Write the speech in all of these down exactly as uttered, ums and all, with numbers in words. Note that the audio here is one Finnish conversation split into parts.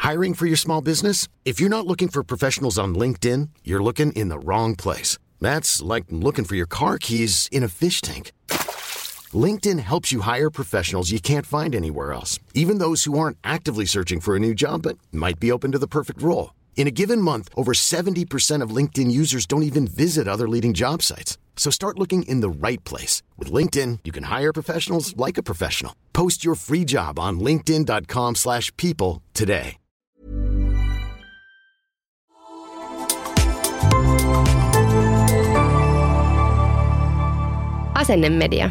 Hiring for your small business? If you're not looking for professionals on LinkedIn, you're looking in the wrong place. That's like looking for your car keys in a fish tank. LinkedIn helps you hire professionals you can't find anywhere else, even those who aren't actively searching for a new job but might be open to the perfect role. In a given month, over seventy percent of LinkedIn users don't even visit other leading job sites. So start looking in the right place. With LinkedIn, you can hire professionals like a professional. Post your free job on linkedin.com slash people today. Asennemedia.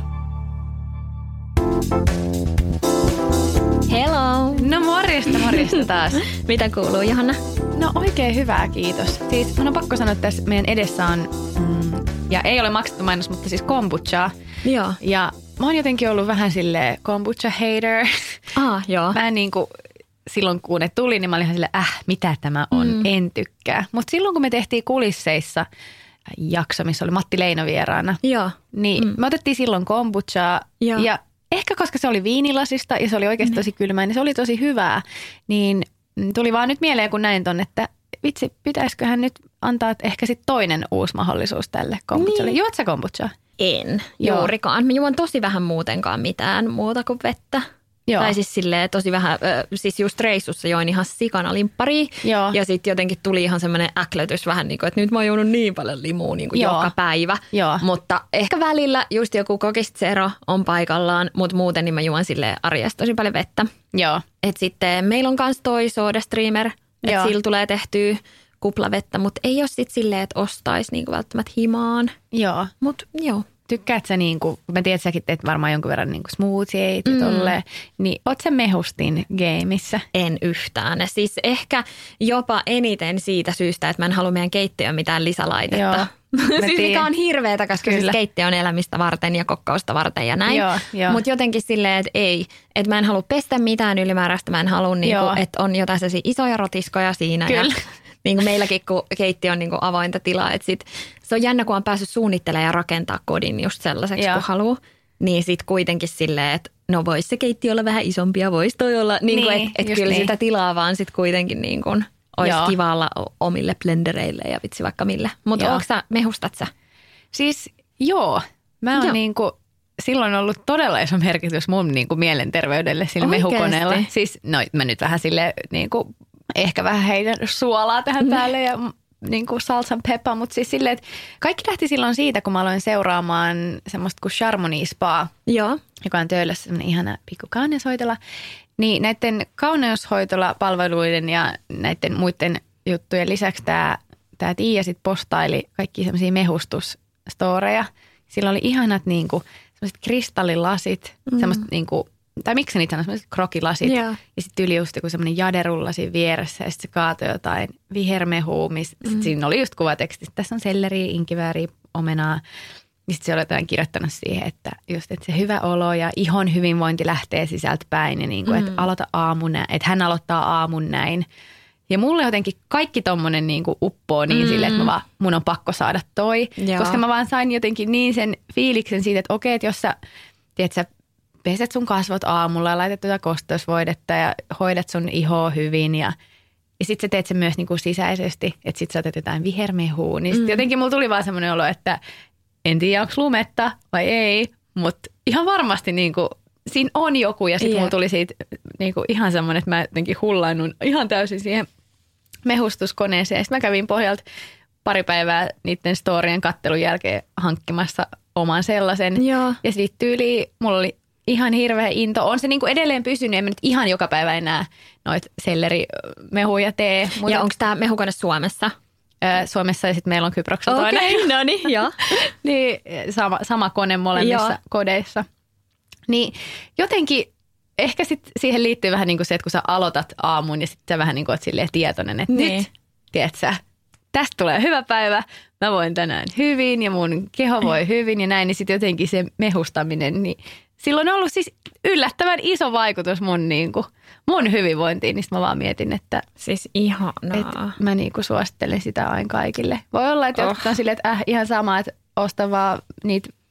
Hello! No morjesta, morjesta taas. Mitä kuuluu, Johanna? No oikein hyvää, kiitos. Siis mun on pakko sanoa, että tässä meidän edessä on, mm, ja ei ole maksettu mainos, mutta siis kombuchaa. Joo. Ja mä oon jotenkin ollut vähän silleen kombucha hater. Ah, joo. Mä en niin kuin, silloin kun ne tuli, niin mä olin ihan silleen, äh, mitä tämä on, mm. en tykkää. Mutta silloin kun me tehtiin kulisseissa jakso, missä oli Matti Leino vieraana, joo. niin mm. me otettiin silloin kombuchaa joo. ja ehkä koska se oli viinilasista ja se oli oikeasti tosi kylmää, niin se oli tosi hyvää. Niin tuli vaan nyt mieleen, kun näin ton, että vitsi, pitäisiköhän nyt antaa ehkä sitten toinen uusi mahdollisuus tälle kombuchalle. Niin. Juot sä kombuchaa? En, Joo. juurikaan. Mä juon tosi vähän muutenkaan mitään muuta kuin vettä. Joo. Tai siis silleen tosi vähän, äh, siis just reissussa join ihan sikana limpparia. Joo. Ja sitten jotenkin tuli ihan semmoinen äklötys vähän niin kuin, että nyt mä oon juonut niin paljon limua niin kuin joka päivä. Joo. Mutta ehkä välillä just joku kokistsero on paikallaan, mutta muuten niin mä juon silleen arjesta tosi paljon vettä. Joo. Et sitten meillä on kans toi Soda Streamer, että sillä tulee tehtyä kuplavettä, mutta ei ole sitten silleen, että ostaisi niinku välttämättä himaan. Joo. Mutta joo. Tykkäät sä niinku, mä tiedän, että säkin teet varmaan jonkun verran niinku smoothieita ja Mm. tolleen, niin oot sä mehustin gameissa? En yhtään. Siis ehkä jopa eniten siitä syystä, että mä en halua meidän keittiöön mitään lisälaitetta. Siis mikä on hirveetä, koska siis keittiö on elämistä varten ja kokkausta varten ja näin. Mutta jotenkin silleen, että ei, että mä en halua pestä mitään ylimääräistä, mä en halua, niinku, että on jotain sellaisia isoja rotiskoja siinä. Kyllä. Ja niin kuin meilläkin, kun keittiö on niin kuin avointa tilaa, että sit, se on jännä, kun on päässyt suunnittelemaan ja rakentaa kodin just sellaiseksi, kun haluaa. Niin sitten kuitenkin silleen, että no vois se keittiö olla vähän isompi ja vois toi olla, niin niin, että et kyllä niin. Sitä tilaa vaan sitten kuitenkin niin kuin olisi Joo. kiva olla omille blendereille ja vitsi vaikka mille. Mutta onko sä, mehustat sä? Siis joo, mä oon niin kuin, silloin on ollut todella iso merkitys mun niin kuin mielenterveydelle sillä Oikeasti? mehukoneella. Siis no mä nyt vähän silleen niin kuin, ehkä vähän heidän suolaa tähän päälle ja niin kuin salsan peppa, mutta siis silleen, että kaikki lähti silloin siitä, kun mä aloin seuraamaan semmoista kuin Charmony Spa, Joo. joka on Töölössä semmoinen ihana pikku kauneushoitola. Niin näiden kauneushoitolapalveluiden ja näiden muiden juttujen lisäksi tämä, tämä Tiia sit postaili kaikki semmoisia mehustusstoreja. Sillä oli ihanat niin kuin semmoiset kristallilasit, mm. semmoiset niin kuin, tai miksi niitä sanoo, semmoiset krokilasit. Yeah. Ja sitten yli just joku semmoinen jaderulla siinä vieressä ja sitten se kaatoi jotain vihermehua. Mm. Sitten siinä oli just kuvateksti, että tässä on selleri, inkivääri, omenaa. Ja sitten se oli jotain kirjoittanut siihen, että just että se hyvä olo ja ihon hyvinvointi lähtee sisältä päin. Ja niin kuin, mm. että aloita aamun näin, että hän aloittaa aamun näin. Ja mulle jotenkin kaikki tommonen niin kuin uppoo niin mm. silleen, että mä vaan, mun on pakko saada toi. Joo. Koska mä vaan sain jotenkin niin sen fiiliksen siitä, että okei, että jos sä, tiedät sä, peset sun kasvot aamulla ja laitat tuota kosteusvoidetta ja hoidat sun ihoa hyvin ja, ja sit sä teet sen myös niin kuin sisäisesti, että sit sä otat jotain vihermehua. Niin sit mm. jotenkin mulla tuli vaan semmoinen olo, että en tiedä onko lumetta vai ei, mutta ihan varmasti niin kuin, siinä on joku ja sitten yeah. mulla tuli siitä niin kuin ihan semmoinen, että mä jotenkin hullaannut ihan täysin siihen mehustuskoneeseen. Sitten mä kävin pohjalta pari päivää niiden storien kattelun jälkeen hankkimassa oman sellaisen. Joo. Ja sitten tyyliin mulla oli ihan hirveä into. On se niin kuin edelleen pysynyt, en mä nyt ihan joka päivä enää noita sellerimehuja tee. Mutta ja onko tämä mehukone Suomessa? Suomessa ja sitten meillä on Kyproksella toinen. Okei, okay, no niin, joo. niin, sama, sama kone molemmissa joo. kodeissa. Niin jotenkin ehkä sit siihen liittyy vähän niin kuin se, että kun sä aloitat aamun ja sitten sä vähän niin kuin oot silleen tietoinen, että niin. nyt, tiedät sä, tästä tulee hyvä päivä, mä voin tänään hyvin ja mun keho voi hyvin ja näin, niin sitten jotenkin se mehustaminen, niin silloin on ollut siis yllättävän iso vaikutus mun, niin kuin, mun hyvinvointiin, niin sitten mä vaan mietin, että siis ihanaa. Että mä niin kuin suosittelen sitä aina kaikille. Voi olla, että oh. jotkut on silleen, että äh, ihan sama, että osta vaan niitä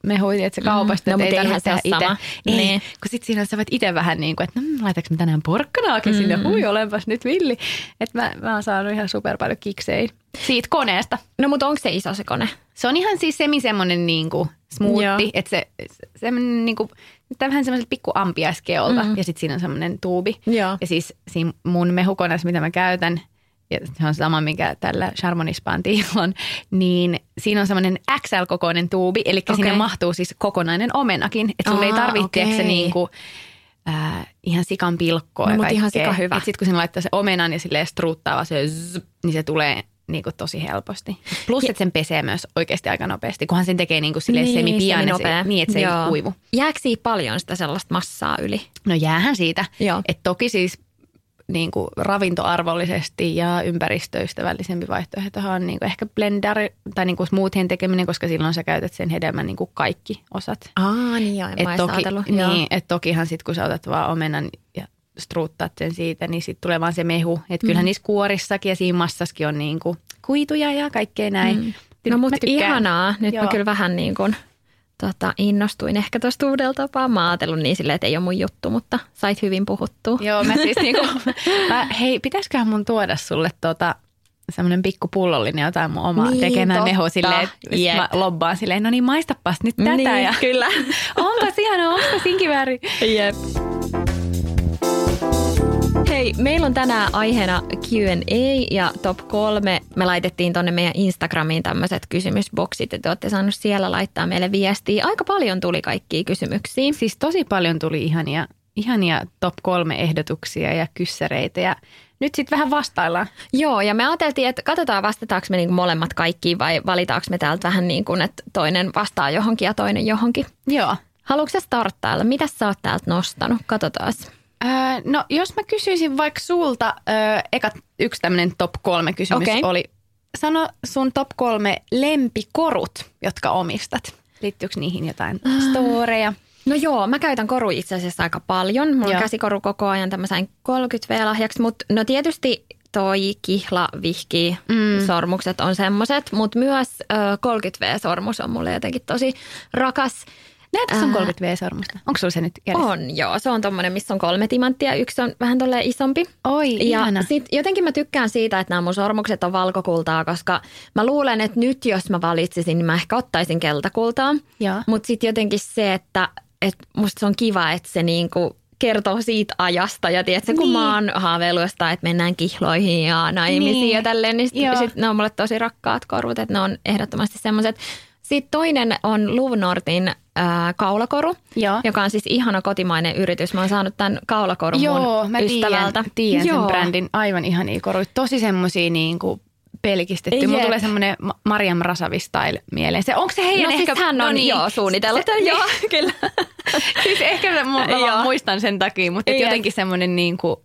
mehuja, että se kaupasta, mm. no, että ei eihän tarvitse tehdä itse. Ei, niin. kun sitten siinä sä voit itse vähän niin kuin, että no, laitaks mä tänään porkkanaakin mm. sinne, hui olenpas nyt villi. Että mä, mä oon saanut ihan super paljon kiksejä siitä koneesta. No mutta onko se iso se kone? Se on ihan siis semi semmoinen niin kuin smoothie, että se semmoinen niin kuin, vähän semmoiselta pikku ampiaiskeolta mm. ja sitten siinä on semmoinen tuubi. Joo. Ja siis siinä mun mehukoneessa, mitä mä käytän, ja se on sama, mikä tällä Charmonispantiin on, niin siinä on semmoinen X L-kokoinen tuubi, eli okay. sinne mahtuu siis kokonainen omenakin. Että sulla ei tarvitse okay. se niinku, äh, ihan sikan pilkkoa no, ja kaikkea. Ihan sika hyvä. Sitten kun sinne laittaa se omenan ja silleen struuttaa vaan se zzz, niin se tulee niinku tosi helposti. Plus, että sen pesee myös oikeasti aika nopeasti, kunhan sen tekee niinku silleen niin, semi-pian niin, että se Joo. ei kuivu. Jääkö siitä paljon sitä sellaista massaa yli? No jäähän siitä. Että toki siis niin kuin ravintoarvollisesti ja ympäristöystävällisempi vaihtoehtohan on niin kuin ehkä blender tai niin kuin smoothien tekeminen, koska silloin sä käytät sen hedelmän niin kuin kaikki osat. Aa, niin joo, en mä toki, niin, että tokihan sitten kun sä otat vaan omenan ja struuttaat sen siitä, niin sitten tulee vaan se mehu. Että kyllähän mm. niissä kuorissakin ja siinä massassakin on niin kuin kuituja ja kaikkea näin. Mm. No mutta ihanaa. Nyt joo. mä kyllä vähän niin kuin Tota, innostuin ehkä tuosta uudella tapaa. Mä ajatellut niin silleen, että ei ole mun juttu, mutta sait hyvin puhuttua. Joo, mä siis niinku, mä, hei, pitäisiköhän mun tuoda sulle tota, semmoinen pikku pullollinen jotain mun omaa niin, tekemään mehu silleen, että yep. mä lobbaan silleen, no niin maistapas nyt tätä. Niin, ja kyllä. Onpas ihanaa, onpas inkivääri. Jep. Hei, meillä on tänään aiheena Q and A ja top kolme. Me laitettiin tonne meidän Instagramiin tämmöiset kysymysboksit, että olette saaneet siellä laittaa meille viestiä. Aika paljon tuli kaikkia kysymyksiä. Siis tosi paljon tuli ihania, ihania top kolme ehdotuksia ja kyssäreitä ja nyt sitten vähän vastaillaan. Joo, ja me ajateltiin, että katsotaan vastataanko me niinku molemmat kaikkiin vai valitaanko me täältä vähän niin kuin, että toinen vastaa johonkin ja toinen johonkin. Joo. Haluatko sä starttailla? Mitä sä oot täältä nostanut? Katsotaan. Öö, no jos mä kysyisin vaikka sulta, öö, eka yksi tämmöinen top kolme kysymys okay. oli, sano sun top kolme lempikorut, jotka omistat. Liittyykö niihin jotain storeja? No joo, mä käytän koruja itse asiassa aika paljon. Mulla on käsikoru koko ajan tämmöisen kolmekymmentä vuotias-lahjaksi, mutta no tietysti toi kihla, vihki, mm. sormukset on semmoiset, mutta myös ö, kolmekymmentä vuotias-sormus on mulle jotenkin tosi rakas. Näetkö sun kolmekymmentä vuotias-sormusta? Onko sulla se nyt kädessä? On, joo. Se on tommonen, missä on kolme timanttia. Yksi on vähän tolleen isompi. Oi, ja ihana. Sit jotenkin mä tykkään siitä, että nämä mun sormukset on valkokultaa, koska mä luulen, että nyt jos mä valitsisin, niin mä ehkä ottaisin keltakultaa. Mutta sitten jotenkin se, että et musta se on kiva, että se niinku kertoo siitä ajasta. Ja tiedätkö, kun niin. mä oon haaveillut jostain, että mennään kihloihin ja naimisiin niin. ja tälleen, niin sitten sit ne on mulle tosi rakkaat korut, että ne on ehdottomasti semmoiset. Sitten toinen on Louvnortin ää, kaulakoru, Joo. joka on siis ihana kotimainen yritys. Mä oon saanut tämän kaulakorun Joo, mun mä ystävältä. Joo, tiedän sen brändin. Aivan ihania koruja. Tosi semmosia niin kuin pelkistetty. Yep. Mulla tulee semmoinen Mariam Rasavi-style mieleen. Se, onko se heidän no, ehkä... Siis hän on no niin, joo, suunnitellut. Se, joo, kyllä. Siis ehkä mä, mä vaan muistan sen takia, mutta jotenkin semmoinen niin kuin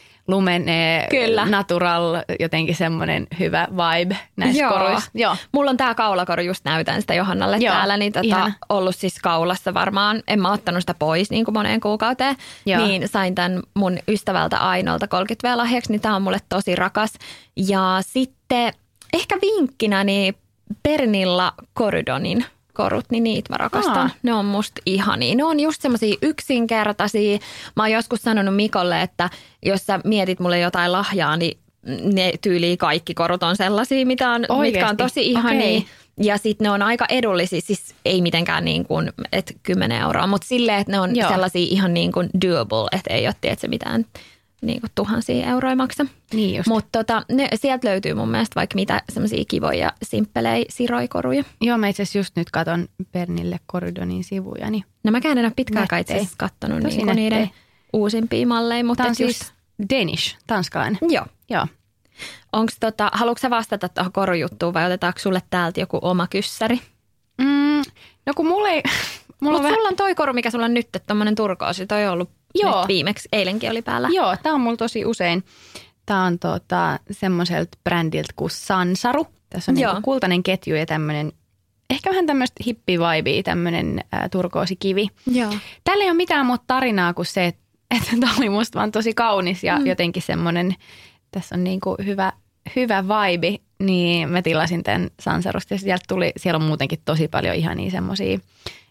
lumenee, Kyllä. natural, jotenkin semmoinen hyvä vibe näissä Joo. koruissa. Joo. Mulla on tää kaulakoru, just näytän sitä Johannalle Joo. täällä, niin tota, ollut siis kaulassa varmaan. En mä ottanut sitä pois niin kuin moneen kuukauteen. Joo. Niin sain tämän mun ystävältä Ainolta kolmekymmentä vuotias-lahjaksi, niin tää on mulle tosi rakas. Ja sitten ehkä vinkkinä niin Pernilla Corridonin korut, niin niitä mä rakastan. Aa. Ne on musta ihania. Ne on just semmosia yksinkertaisia. Mä oon joskus sanonut Mikolle, että jos sä mietit mulle jotain lahjaa, niin ne tyyliin kaikki korut on sellaisia, mitä on, mitkä on tosi ihania. Okay. Ja sitten ne on aika edullisia, siis ei mitenkään niin kuin, että kymmenen euroa, mutta silleen, että ne on Joo. sellaisia ihan niin kuin doable, että ei ole tietysti mitään niin kuin tuhansia euroja maksa. Niin just. Mutta tota, sieltä löytyy mun mielestä vaikka mitä semmoisia kivoja, simppelejä siroikoruja. Joo, mä itse asiassa just nyt katon Pernille Corridonin sivuja. Niin no mäkään en ole pitkään aikaa itse asiassa katsonut niinku niiden uusimpia malleja. Mutta tämä on just... siis Danish, tanskalainen. Joo. Joo. Onko tota, haluatko sä vastata tuohon korujuttuun vai otetaanko sulle täältä joku oma kyssäri? Mm, no kun mulla ei... Mulla on vähän... sulla on toi koru, mikä sulla on nyt, että tommonen turkoosi. Toi on ollut Joo. nyt viimeksi, eilenkin oli päällä. Joo, tää on mulla tosi usein. Tää on tota, semmoiselta brändiltä kuin Sansaru. Tässä on niinku kultainen ketju ja tämmönen, ehkä vähän tämmöistä hippi-vibea, tämmönen ä, turkoosikivi. Joo. Tällä ei ole mitään muuta tarinaa kuin se, että, että tää oli musta vaan tosi kaunis ja mm. jotenkin semmonen, tässä on niinku hyvä, hyvä vibe. Niin mä tilasin tämän Sansarusta ja sieltä tuli, siellä on muutenkin tosi paljon ihania semmosia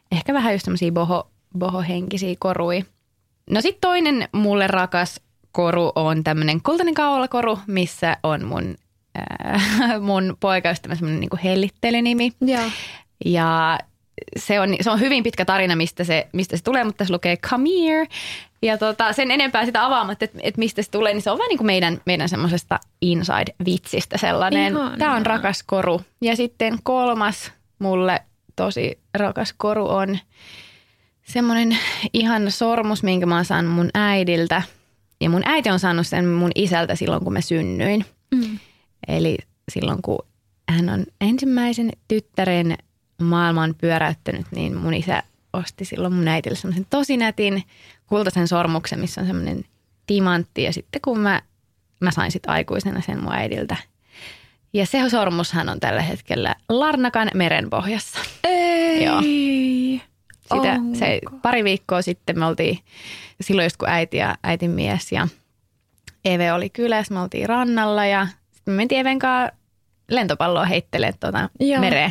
ehkä vähän just semmosia boho, bohohenkisiä korui. No sit toinen mulle rakas koru on tämmönen kultainen kaulakoru, missä on mun, äh, mun poikaystävä semmonen niinku hellittelynimi. Joo. Ja se on, se on hyvin pitkä tarina, mistä se, mistä se tulee, mutta se lukee come here. Ja tota, sen enempää sitä avaamatta, että, että mistä se tulee, niin se on vaan niin kuin meidän, meidän semmoisesta inside-vitsistä sellainen. Ihanaa. Tämä on rakas koru. Ja sitten kolmas mulle tosi rakas koru on semmoinen ihan sormus, minkä mä oon saanut mun äidiltä. Ja mun äiti on saanut sen mun isältä silloin, kun mä synnyin. Mm. Eli silloin, kun hän on ensimmäisen tyttären maailman pyöräyttänyt, niin mun isä osti silloin mun äitille semmoisen tosi nätin kultaisen sormuksen, missä on semmoinen timantti. Ja sitten kun mä, mä sain sit aikuisena sen mun äidiltä. Ja se sormushan on tällä hetkellä Larnakan merenpohjassa. Ei! Joo. Sitä, se, pari viikkoa sitten me oltiin, silloin just kun äiti ja äitin mies ja Eve oli kylässä, me oltiin rannalla ja sitten me mentiin Even kanssa lentopalloa heittelemään tuota mereen.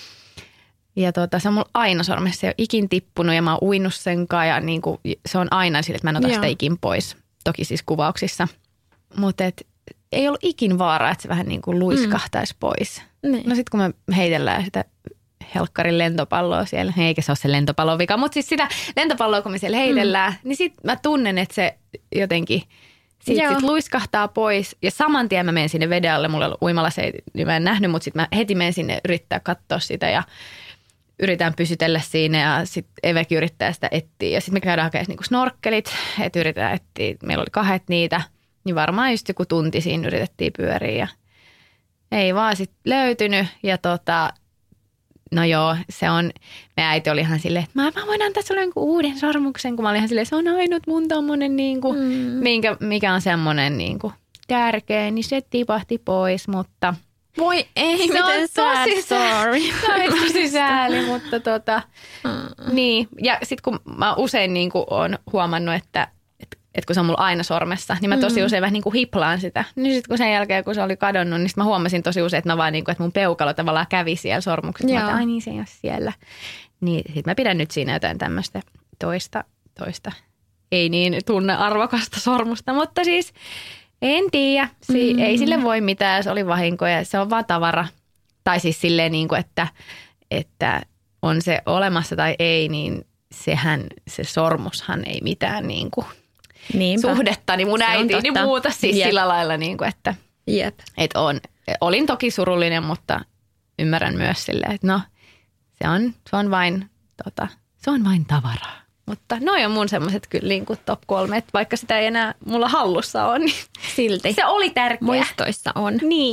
Ja tuota, se on mulla aina sormessa, se ei ole ikin tippunut ja mä oon uinut sen kanssa ja niin kuin, se on aina sille, että mä en ota Joo. sitä ikin pois. Toki siis kuvauksissa. Mutta ei ollut ikin vaaraa, että se vähän niin kuin luiskahtaisi mm. pois. Niin. No sitten kun me heitellään sitä helkkarin lentopalloa siellä, eikä se ole se lentopallon vika, mutta siis sitä lentopalloa kun me siellä heitellään, mm. niin sitten mä tunnen, että se jotenkin sitten sit luiskahtaa pois. Ja saman tien mä menen sinne veden alle, mulla on uimalla se, niin mä en nähnyt, mutta sitten mä heti menen sinne yrittää katsoa sitä ja yritän pysytellä siinä ja sitten Evekin yrittää sitä etsiä. Ja sitten me käydään hakemaan niinku snorkkelit, että yritetään etsiä. Meillä oli kahdet niitä, niin varmaan just joku tunti siinä yritettiin pyöriä. Ja ei vaan sitten löytynyt. Ja tota, no joo, se on, meidän äiti oli ihan silleen, että mä, mä voin antaa sulle jonkun uuden sormuksen, kun mä olin ihan silleen, se on ainut mun tommonen, niinku, mm. minkä, mikä on semmoinen niinku, tärkeä, niin se tipahti pois, mutta voi ei, se miten sad story. Se on tosi sääli, mutta tota, mm. niin. Ja sitten kun mä usein niin kuin oon huomannut, että et, et kun se on mulla aina sormessa, niin mä tosi usein vähän niin kuin hiplaan sitä. Niin sitten kun sen jälkeen, kun se oli kadonnut, niin sit mä huomasin tosi usein, että, mä vaan niin kuin, että mun peukalo tavallaan kävi siellä sormuksessa. Mä ai niin, se ei ole siellä. Niin sit mä pidän nyt siinä jotain tämmöistä toista, toista, ei niin tunne arvokasta sormusta, mutta siis en tiedä. Si- mm. Ei sille voi mitään, se oli vahinkoja. Se on vaan tavara. Tai siis silleen, niin kuin, että, että on se olemassa tai ei, niin sehän, se sormushan ei mitään niin kuin suhdetta, niin mun äiti niin muuta siis Jep. sillä lailla, niin kuin, että, Jep. että on. Olin toki surullinen, mutta ymmärrän myös silleen, että no, se on, se on, vain, tota, se on vain tavaraa. Mutta noi on mun semmoiset kyllä niin kuin top kolme, että vaikka sitä ei enää mulla hallussa on, niin silti se oli tärkeä. Muistoissa on. Niin.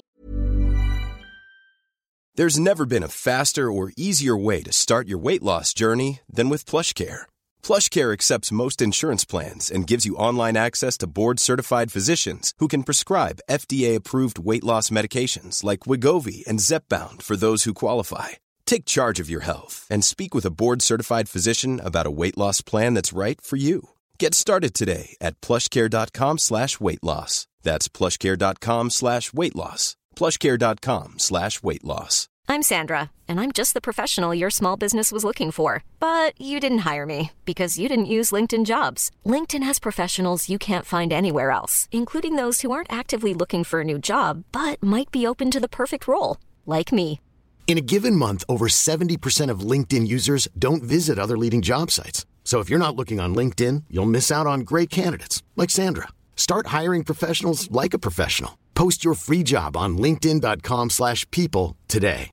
There's never been a faster or easier way to start your weight loss journey than with PlushCare. PlushCare accepts most insurance plans and gives you online access to board-certified physicians who can prescribe F D A-approved weight loss medications like Wegovy and Zepbound for those who qualify. Take charge of your health and speak with a board-certified physician about a weight loss plan that's right for you. Get started today at plushcare.com slash weight loss. That's plushcare.com slash weight loss. plushcare.com slash weight loss. I'm Sandra, and I'm just the professional your small business was looking for. But you didn't hire me because you didn't use LinkedIn Jobs. LinkedIn has professionals you can't find anywhere else, including those who aren't actively looking for a new job, but might be open to the perfect role, like me. In a given month, over seventy percent of LinkedIn users don't visit other leading job sites. So if you're not looking on LinkedIn, you'll miss out on great candidates like Sandra. Start hiring professionals like a professional. Post your free job on linkedin.com slash people today.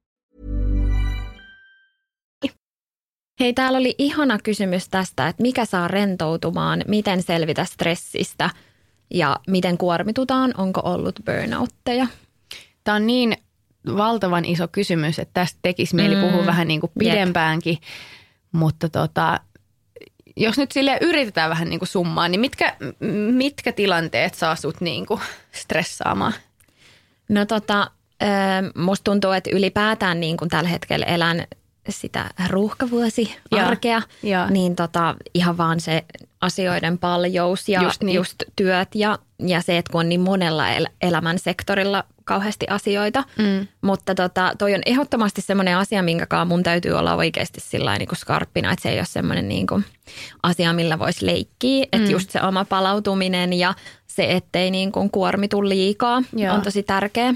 Hei, täällä oli ihana kysymys tästä, että mikä saa rentoutumaan, miten selvitä stressistä ja miten kuormitutaan, onko ollut burnoutteja? Tämä on niin valtavan iso kysymys, että tästä tekisi mieli puhua mm. vähän niin kuin pidempäänkin, Jep. mutta tota, jos nyt sille yritetään vähän niin kuin summaa, niin mitkä, mitkä tilanteet saa sut niin kuin stressaamaan? No tota, musta tuntuu, että ylipäätään niin kuin tällä hetkellä elän sitä ruuhkavuosiarkea, ja. niin tota, ihan vaan se asioiden paljous ja just, niin. just työt ja, ja se, että kun on niin monella el- elämän sektorilla kauheasti asioita. Mm. Mutta tota, toi on ehdottomasti semmoinen asia, minkäkaan mun täytyy olla oikeasti sillain niin kuin skarppina, että se ei ole semmoinen niin kuin asia, millä voisi leikkiä. Mm. Että just se oma palautuminen ja se, ettei niin kuin kuormitu liikaa, Joo. on tosi tärkeä.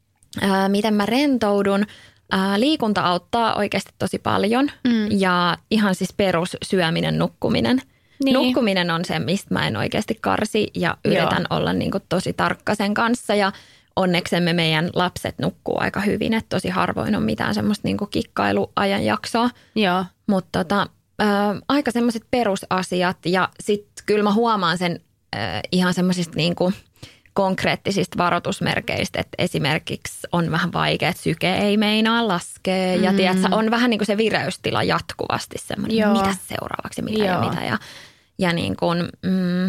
Ää, miten mä rentoudun? Ää, liikunta auttaa oikeasti tosi paljon mm. ja ihan siis perussyöminen, nukkuminen. Niin. Nukkuminen on se, mistä mä en oikeasti karsi ja yritän Joo. olla niin kuin tosi tarkka sen kanssa ja onneksemme meidän lapset nukkuu aika hyvin, että tosi harvoin on mitään semmoista niin kuin kikkailuajanjaksoa. Joo. Mutta tota, ää, aika semmoiset perusasiat ja sitten kyllä mä huomaan sen ää, ihan semmoisista niin kuin konkreettisista varoitusmerkeistä, että esimerkiksi on vähän vaikea, että syke ei meinaa laskea mm. ja tiedätkö, on vähän niin kuin se vireystila jatkuvasti semmoinen, mitä seuraavaksi, mitä Joo. ja mitä ja, ja niin kuin, mm,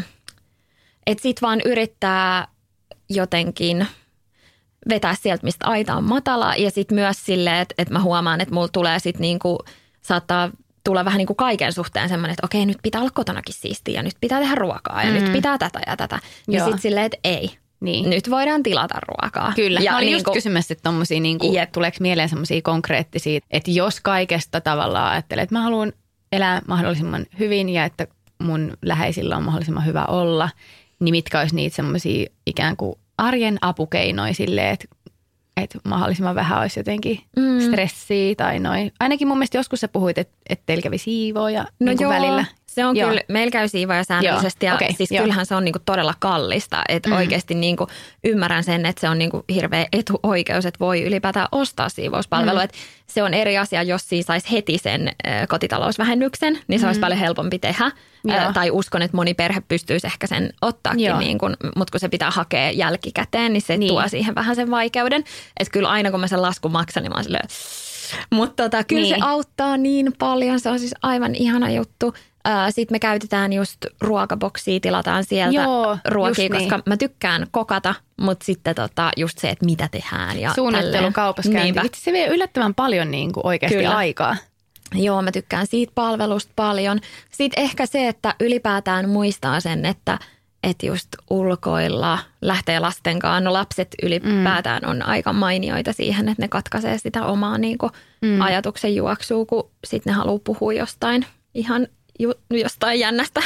että sit vaan yrittää jotenkin vetää sieltä, mistä aita on matala ja sitten myös silleen, että, että mä huomaan, että mulla tulee sitten niin kuin, saattaa tulla vähän niin kuin kaiken suhteen semmoinen, että okei, nyt pitää olla kotonakin siistiä ja nyt pitää tehdä ruokaa ja mm. nyt pitää tätä ja tätä. Ja sitten silleen, että ei. Niin. Nyt voidaan tilata ruokaa. Kyllä. Ja mä olin niin just kuin, kysymässä, että tommosia niin kuin, tuleeko mieleen semmoisia konkreettisia, että jos kaikesta tavallaan ajattelee, että mä haluan elää mahdollisimman hyvin ja että mun läheisillä on mahdollisimman hyvä olla, niin mitkä olisi niitä semmoisia ikään kuin arjen apukeinoja silleen, että että mahdollisimman vähän olisi jotenkin mm. stressiä tai noin. Ainakin mun mielestä joskus sä puhuit, että, että teillä kävi siivoja no niin joo, välillä. Se on joo. kyllä, meillä käy siivoja säännöllisesti joo. ja okay, siis joo. kyllähän se on niinku todella kallista. Että mm. oikeasti niinku ymmärrän sen, että se on niinku hirveä etuoikeus, että voi ylipäätään ostaa siivouspalvelua. Mm. Se on eri asia, jos siinä saisi heti sen ä, kotitalousvähennyksen, niin se mm. olisi paljon helpompi tehdä. Ä, tai uskon, että moni perhe pystyisi ehkä sen ottaakin, niin kun, mutta kun se pitää hakea jälkikäteen, niin se niin. tuo siihen vähän sen vaikeuden. Että kyllä aina kun mä sen laskun maksan, niin mä oon silleen, mutta tota, kyllä niin. se auttaa niin paljon. Se on siis aivan ihana juttu. Sitten me käytetään just ruokaboksia, tilataan sieltä Joo, ruokia, niin. koska mä tykkään kokata, mutta sitten tota, just se, että mitä tehdään. Ja suunnittelu, kaupassa käynti. Se vie yllättävän paljon niin kuin oikeasti Kyllä. aikaa. Joo, mä tykkään siitä palvelusta paljon. Sitten ehkä se, että ylipäätään muistaa sen, että että just ulkoilla lähtee lasten kanssa. No lapset ylipäätään on aika mainioita siihen, että ne katkaisee sitä omaa niin kuin mm. ajatuksen juoksua, kun sitten ne haluaa puhua jostain ihan ju, jostain jännästä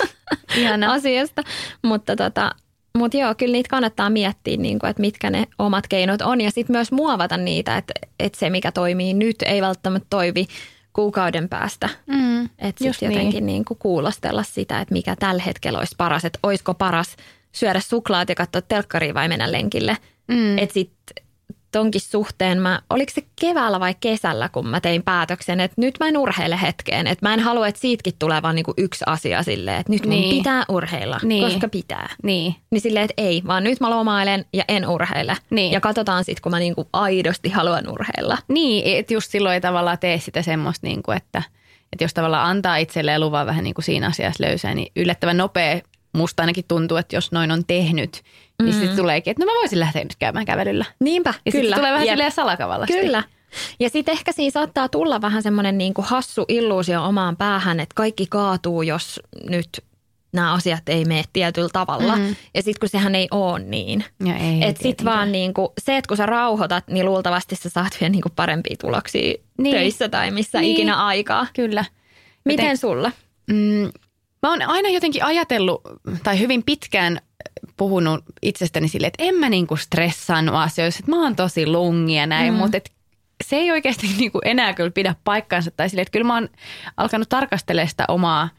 niin. asiasta. Mutta tota, mut joo, kyllä niitä kannattaa miettiä, niin kuin, että mitkä ne omat keinot on. Ja sitten myös muovata niitä, että, että se mikä toimii nyt ei välttämättä toimi kuukauden päästä. Mm, että sitten jotenkin niin. Niin kuin kuulostella sitä, että mikä tällä hetkellä olisi paras. Että olisiko paras syödä suklaat ja katsoa telkkaria vai mennä lenkille. Mm. Että sitten tonkin suhteen mä, oliko se keväällä vai kesällä, kun mä tein päätöksen, että nyt mä en urheile hetkeen. Että mä en halua, että siitäkin tulee vaan niinku yksi asia silleen, että nyt mun niin. pitää urheilla, niin. koska pitää. Niin. Niin silleen, että ei, vaan nyt mä lomailen ja en urheile. Niin. Ja katsotaan sitten, kun mä niinku aidosti haluan urheilla. Niin, että just silloin ei tavallaan tee sitä semmoista, niinku, että, että jos tavallaan antaa itselleen luvan vähän niin kuin siinä asiassa löysää, niin yllättävän nopea musta ainakin tuntuu, että jos noin on tehnyt, niin mm. sitten tuleekin, että no mä voisin lähteä nyt käymään kävelyllä. Niinpä, ja kyllä. tulee vähän Jep. silleen salakavallasti. Kyllä. Ja sitten ehkä siinä saattaa tulla vähän semmoinen niin kuin hassu illuusio omaan päähän, että kaikki kaatuu, jos nyt nämä asiat ei mene tietyllä tavalla. Mm. Ja sitten kun sehän ei ole niin. Että sitten vaan niin kuin, se, että kun sä rauhoitat, niin luultavasti sä saat vielä niin kuin parempia tuloksia niin. töissä tai missä niin. ikinä aikaa. Kyllä. Miten Joten, sulla? Mm, mä oon aina jotenkin ajatellut tai hyvin pitkään puhunut itsestäni silleen, että en mä niinku stressannut asioissa, että mä oon tosi lungi ja näin, mm. mutta se ei oikeasti niinku enää kyllä pidä paikkaansa. Tai silleen, että kyllä mä oon alkanut tarkastelemaan sitä omaa,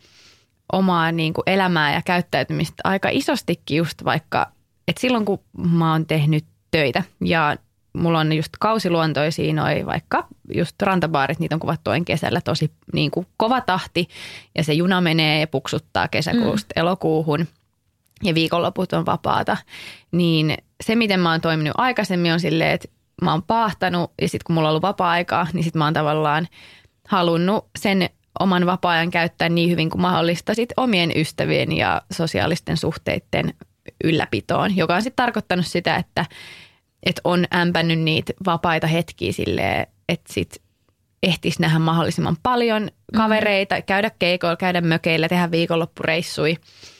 omaa niinku elämää ja käyttäytymistä aika isostikin just vaikka, että silloin kun mä oon tehnyt töitä ja mulla on just kausiluontoisia noi vaikka just rantabaarit, niitä on kuvattu aina kesällä tosi niin kuin kova tahti ja se juna menee ja puksuttaa kesäkuusta mm. elokuuhun ja viikonloput on vapaata. Niin se, miten mä oon toiminut aikaisemmin on silleen, että mä oon paahtanut ja sitten kun mulla on ollut vapaa-aikaa, niin sitten mä oon tavallaan halunnut sen oman vapaa-ajan käyttää niin hyvin kuin mahdollista sit omien ystävien ja sosiaalisten suhteiden ylläpitoon, joka on sitten tarkoittanut sitä, että että on ämpännyt niitä vapaita hetkiä silleen, että sit ehtisi nähdä mahdollisimman paljon kavereita, mm. käydä keikoilla, käydä mökeillä, tehdä viikonloppureissui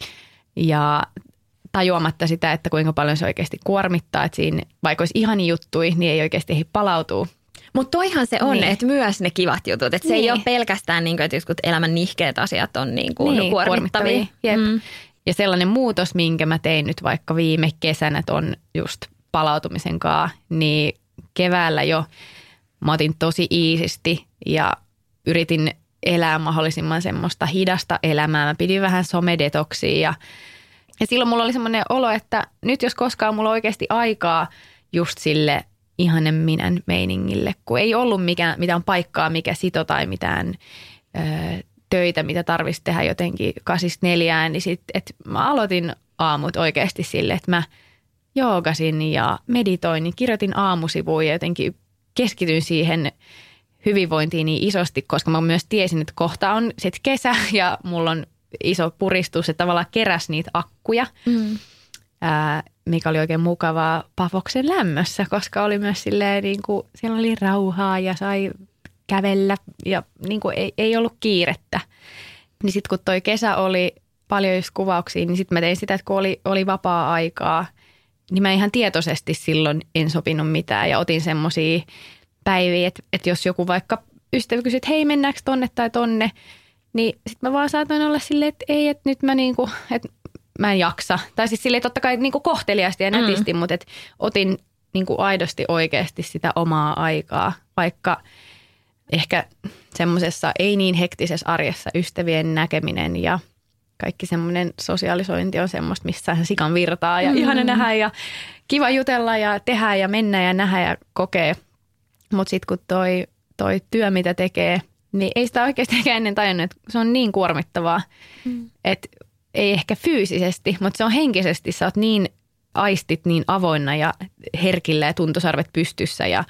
ja tajuamatta sitä, että kuinka paljon se oikeasti kuormittaa, että siinä vaikka olisi ihani juttui, niin ei oikeasti ehdi palautua. Mutta toihan se on, niin. että myös ne kivat jutut, että se niin. ei ole pelkästään niin kuin, että jotkut elämän nihkeät asiat on niin kuin niin, kuormittavia. Jep. Mm. Ja sellainen muutos, minkä mä tein nyt vaikka viime kesänä ton just palautumisen kaa, niin keväällä jo mä otin tosi iisisti ja yritin elää mahdollisimman semmoista hidasta elämää. Mä pidin vähän somedetoksia ja, ja silloin mulla oli semmoinen olo, että nyt jos koskaan mulla on oikeasti aikaa just sille ihanen minän meiningille, kun ei ollut mikään, mitään paikkaa, mikä sito tai mitään ö, töitä, mitä tarvitsisi tehdä jotenkin kasista neljään, niin sitten, että mä aloitin aamut oikeasti sille, että mä joogasin ja meditoin, niin kirjoitin aamusivuja ja jotenkin keskityin siihen hyvinvointiin niin isosti, koska mä myös tiesin, että kohta on sitten kesä ja mulla on iso puristus, että tavallaan keräs niitä akkuja, mm. ää, mikä oli oikein mukavaa Pafoksen lämmössä, koska oli myös silleen niin kuin, siellä oli rauhaa ja sai kävellä ja niin kuin ei, ei ollut kiirettä. Niin sitten kun toi kesä oli paljon just kuvauksia, niin sitten mä tein sitä, että kun oli, oli vapaa-aikaa, niin mä ihan tietoisesti silloin en sopinut mitään ja otin semmoisia päiviä, että, että jos joku vaikka ystävä kysyi, että hei mennäänkö tonne tai tonne, niin sitten mä vaan saatoin olla silleen, että ei, että nyt mä niinku, että mä en jaksa. Tai siis silleen totta kai niinku kohteliaasti ja nätisti, mm. mutta että otin niinku aidosti oikeasti sitä omaa aikaa, vaikka ehkä semmoisessa ei niin hektisessä arjessa ystävien näkeminen ja kaikki semmoinen sosiaalisointi on semmoista, missä sikan virtaa ja mm. ihana nähdä ja kiva jutella ja tehdä ja mennä ja nähdä ja kokea. Mutta sitten kun toi, toi työ, mitä tekee, niin ei sitä oikeasti ehkä ennen tajunnut, että se on niin kuormittavaa, mm. että ei ehkä fyysisesti, mutta se on henkisesti. Sä oot niin aistit niin avoinna ja herkillä ja tuntosarvet pystyssä ja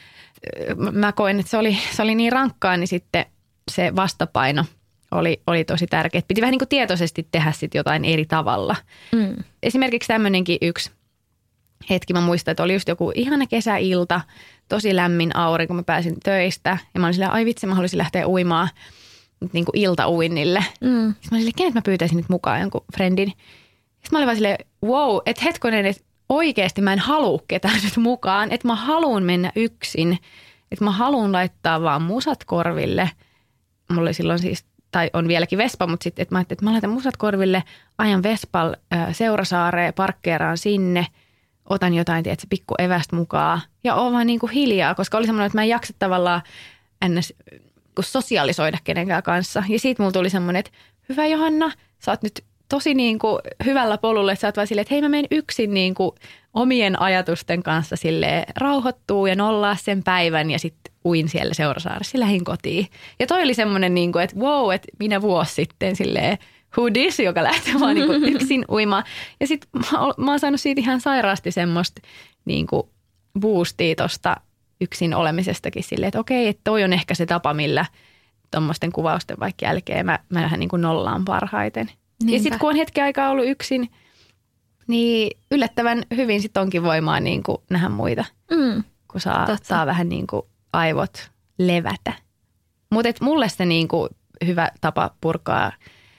mä koen, että se oli, se oli niin rankkaa, niin sitten se vastapaino oli, oli tosi tärkeä. Piti vähän niin kuin tietoisesti tehdä sitten jotain eri tavalla. Mm. Esimerkiksi tämmöinenkin yksi hetki, mä muistan, että oli just joku ihana kesäilta, tosi lämmin aurinko, mä pääsin töistä ja mä olin silleen, ai vitsi, mä haluaisin lähteä uimaan niin kuin iltauinnille. Mm. Sitten mä olin silleen, kenet mä pyytäisin nyt mukaan, jonkun friendin. Sitten mä olin vaan silleen, wow, että hetkonen, että oikeasti mä en halua ketään nyt mukaan, että mä haluan mennä yksin, että mä haluan laittaa vaan musat korville. Mulla oli silloin siis, tai on vieläkin Vespa, mutta sitten että mä ajattelin, että mä laitan musat korville, ajan Vespal Seurasaareen, parkkeeraan sinne, otan jotain, tiedätkö, pikku evästä mukaan ja oon vaan niin kuin hiljaa, koska oli semmoinen, että mä en jaksa tavallaan ennäs sosiaalisoida kenenkään kanssa. Ja siitä mulla tuli semmoinen, että hyvä Johanna, sä oot nyt tosi niin kuin hyvällä polulla, että sä oot vaan silleen, että hei mä menen yksin niin kuin omien ajatusten kanssa silleen rauhoittuu ja nollaa sen päivän ja sitten uin siellä Seurasaaressa ja lähdin kotiin. Ja toi oli semmoinen, niin kuin, että wow, että minä vuosi sitten silleen who this, joka lähtee vaan niin kuin yksin uimaan. Ja sitten mä, mä oon saanut siitä ihan sairaasti semmoista niin kuin boostia tosta yksin olemisestakin silleen, että okei, että toi on ehkä se tapa, millä tuommoisten kuvausten vaikka jälkeen mä, mä lähden niin kuin nollaan parhaiten. Niinpä. Ja sitten kun on hetken aikaa ollut yksin, niin yllättävän hyvin sitten onkin voimaa niin kuin nähdä muita, mm. kun saa, saa vähän niin kuin aivot levätä. Mutta mulle se niin kuin hyvä tapa purkaa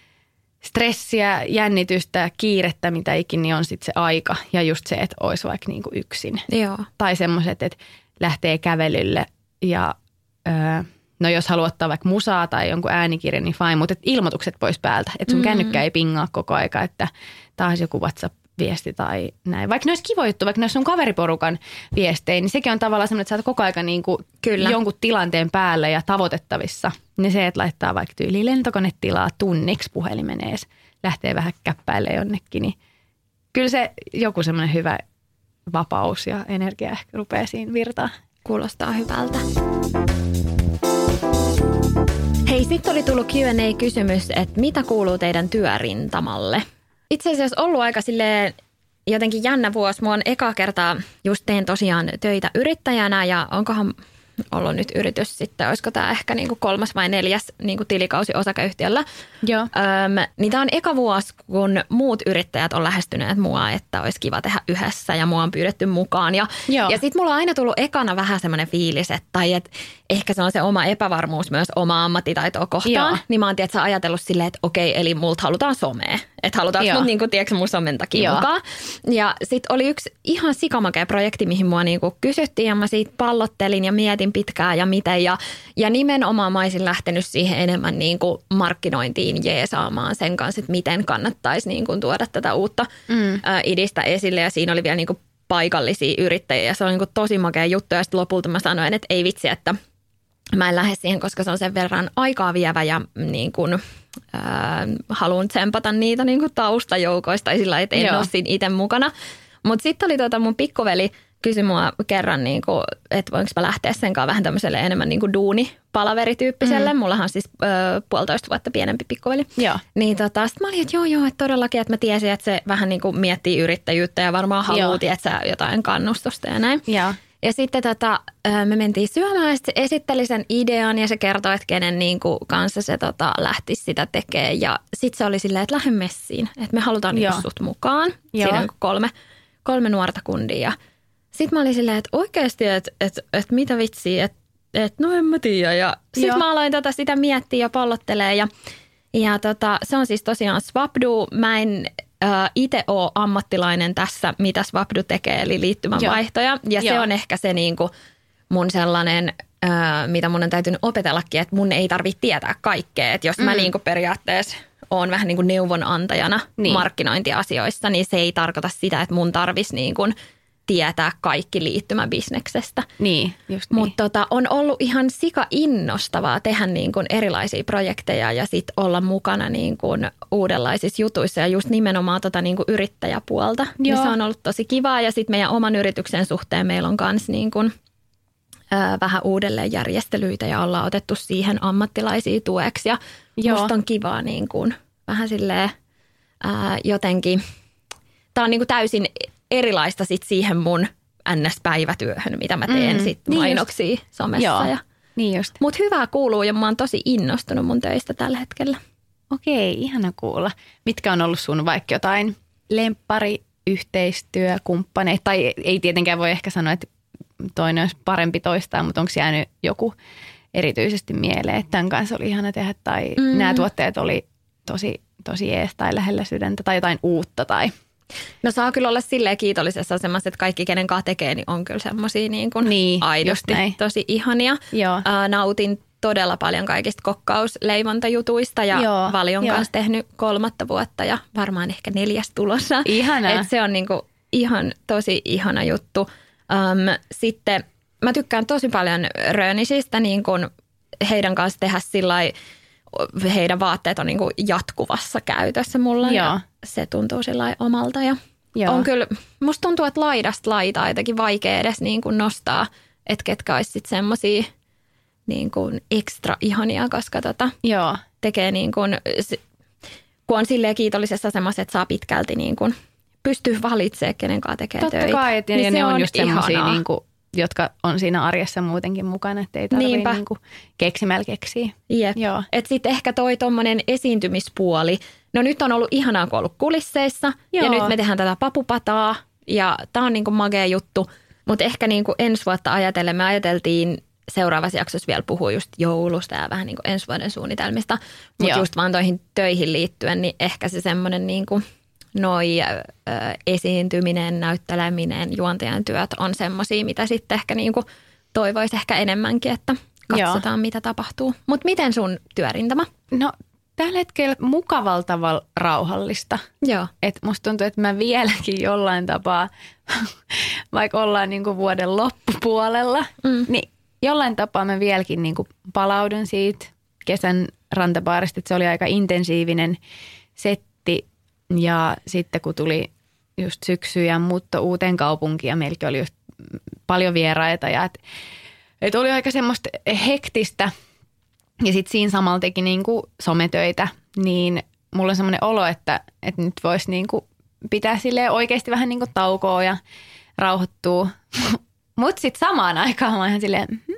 stressiä, jännitystä, kiirettä, mitä ikinä, niin on sitten se aika ja just se, että olisi vaikka niin kuin yksin. Joo. Tai semmoiset, että lähtee kävelylle ja öö, no jos haluat ottaa vaikka musaa tai jonkun äänikirjan, niin fine, mutta ilmoitukset pois päältä. Että sun mm-hmm. kännykkä ei pingaa koko aika, että taas joku WhatsApp-viesti tai näin. Vaikka ne olisi kiva juttu, vaikka ne olisi sun kaveriporukan viestejä, niin sekin on tavallaan semmoinen, että sä oot koko aika niin kuin jonkun tilanteen päällä ja tavoitettavissa. Niin se, että laittaa vaikka tyyliin lentokonetilaa tunniksi puhelimen ees, lähtee vähän käppäilemään jonnekin, niin kyllä se joku semmoinen hyvä vapaus ja energia ehkä rupeaa siinä virtaa. Kuulostaa hyvältä. Hei, sitten oli tullut Q and A-kysymys, että mitä kuuluu teidän työrintamalle? Itse asiassa ollut aika silleen jotenkin jännä vuosi. Mä oon eka kertaa just teen tosiaan töitä yrittäjänä ja onkohan ollut nyt yritys sitten, olisiko tämä ehkä niin kuin kolmas vai neljäs niin kuin tilikausi osakeyhtiöllä. Joo. Öm, niin tämä on eka vuosi, kun muut yrittäjät on lähestyneet mua, että olisi kiva tehdä yhdessä ja mua on pyydetty mukaan. Ja, ja sitten mulla on aina tullut ekana vähän semmoinen fiilis, että, tai että ehkä se on se oma epävarmuus myös omaa ammattitaitoa kohtaan. Joo. Niin mä oon tiedätkö, ajatellut silleen, että okei, eli multa halutaan somea. Että halutaanko mut niinku, tiedätkö, mun somen takia mukaan. Ja sitten oli yksi ihan sikamakea projekti, mihin mua niinku kysyttiin ja mä siitä pallottelin ja mietin pitkään ja miten. Ja, ja nimenomaan mä olisin lähtenyt siihen enemmän niinku markkinointiin jeesaamaan sen kanssa, että miten kannattaisi niinku tuoda tätä uutta mm. ä, idistä esille. Ja siinä oli vielä niinku paikallisia yrittäjiä ja se oli niinku tosi makea juttu. Ja sitten lopulta mä sanoin, että ei vitsi, että mä en lähde siihen, koska se on sen verran aikaa vievä ja niin kuin, äh, haluan tsempata niitä niin kuin taustajoukoista sillä että en Joo. ole siinä itse mukana. Mutta sitten oli tuota mun pikkuveli kysyi mua kerran, niin kuin, että voinko mä lähteä sen kanssa vähän tämmöiselle enemmän niin kuin duuni-palaverityyppiselle. Mm. Mullahan on siis ö, puolitoista vuotta pienempi pikkuveli. Joo. Niin tota, sitten mä olin, että joo joo, että todellakin, että mä tiesin, että se vähän niin kuin miettii yrittäjyyttä ja varmaan haluaa, että jotain kannustusta ja näin. Joo. Ja sitten tota, me mentiin syömään ja se esitteli sen idean ja se kertoi, että kenen niin kuin kanssa se tota, lähtisi sitä tekemään. Ja sitten se oli silleen, että lähde messiin, että me halutaan niin sut mukaan. Joo. Siinä on kolme, kolme nuorta kundia. Sitten mä olin silleen, että oikeasti, että, että, että mitä vitsiä, että, että no en mä tiedä. Ja sitten mä aloin tota sitä miettiä ja pallottelee ja, ja tota, se on siis tosiaan Swapdo. Mä en äh, itse ole ammattilainen tässä, mitä Swapdo tekee, eli liittymänvaihtoja. Ja Joo. se on ehkä se niin kuin mun sellainen, äh, mitä mun on täytynyt opetellakin, että mun ei tarvitse tietää kaikkea. Että jos mm. mä niin kuin periaatteessa oon vähän niin kuin neuvonantajana niin. markkinointiasioissa, niin se ei tarkoita sitä, että mun tarvitsisi niin kuin tietää kaikki liittymäbisneksestä. Niin, just niin. Mutta tota, on ollut ihan sika innostavaa tehdä niin kuin erilaisia projekteja ja sitten olla mukana niin kuin uudenlaisissa jutuissa ja just nimenomaan tota niin kuin yrittäjäpuolta. Niin se on ollut tosi kivaa ja sitten meidän oman yrityksen suhteen meillä on myös niin kuin ö, vähän uudelleenjärjestelyitä ja ollaan otettu siihen ammattilaisia tueksi ja Joo. musta on kivaa niin kuin vähän silleen ö, jotenkin, tää on niin kuin täysin erilaista sit siihen mun N S-päivätyöhön, mitä mä teen mm, sitten niin mainoksia just. Somessa. Joo, ja. Niin just. Mut hyvää kuuluu ja mä oon tosi innostunut mun töistä tällä hetkellä. Okei, ihana kuulla. Mitkä on ollut sun vaikka jotain lemppariyhteistyökumppaneita? Tai ei tietenkään voi ehkä sanoa, että toinen olisi parempi toistaan, mutta onko jäänyt joku erityisesti mieleen, että tämän kanssa oli ihana tehdä tai mm. nämä tuotteet oli tosi, tosi ees tai lähellä sydäntä tai jotain uutta tai... No saa kyllä olla silleen kiitollisessa asemassa, että kaikki kenen kanssa tekee, niin on kyllä semmoisia niin kuin niin, aidosti tosi ihania. Joo. Ää, nautin todella paljon kaikista kokkausleimontajutuista ja Joo, Valion jo. kanssa tehnyt kolmatta vuotta ja varmaan ehkä neljäs tulossa. Ihanaa. Et se on niin kuin ihan tosi ihana juttu. Um, sitten mä tykkään tosi paljon Rönisistä niin kuin heidän kanssa tehdä sillai, heidän vaatteet on niin kuin jatkuvassa käytössä mulla. Joo. Ja se tuntuu sillai omalta ja Joo. on kyllä, musta tuntuu, että laidasta laitaa jotenkin vaikea edes niin kuin nostaa, että ketkä olisi sitten semmosia niin kuin ekstra ihania, koska tota Joo. tekee niin kuin, kun on silleen kiitollisessa asemassa, että saa pitkälti niin kuin pystyy valitsemaan, kenen kanssa tekee Totta töitä. Totta kai, ja niin ne on, on just semmosia niin kuin, jotka on siinä arjessa muutenkin mukana, että ei tarvitse niinku keksimällä keksiä. Jep. Joo. Että sitten ehkä toi tommonen esiintymispuoli. No nyt on ollut ihanaa, kun on ollut kulisseissa. Joo. Ja nyt me tehdään tätä papupataa. Ja tää on niinku magea juttu. Mutta ehkä niinku ensi vuotta ajatellen me ajateltiin seuraavassa jaksossa vielä puhua just joulusta ja vähän niinku ensi vuoden suunnitelmista. Mutta just vaan toihin töihin liittyen, niin ehkä se semmoinen niinku... Noi ö, esiintyminen, näytteleminen, juontajan työt on semmoisia, mitä sitten ehkä niinku toivoisi ehkä enemmänkin, että katsotaan Joo. mitä tapahtuu. Mutta miten sun työrintama? No tällä hetkellä mukavalla tavalla rauhallista. Joo. Et musta tuntuu, että mä vieläkin jollain tapaa, vaikka ollaan niinku vuoden loppupuolella, mm. niin jollain tapaa mä vieläkin niinku palaudun siitä kesän rantabaarista, että se oli aika intensiivinen setti. Ja sitten kun tuli just syksy ja muutto uuteen kaupunkiin ja meilläkin oli just paljon vieraita ja että et oli aika semmoista hektistä ja sitten siinä samalla teki niinku sometöitä, niin mulla on semmoinen olo, että, että nyt voisi niinku pitää silleen oikeasti vähän niinku taukoa ja rauhoittua. Mutta sitten samaan aikaan mä oon ihan silleen,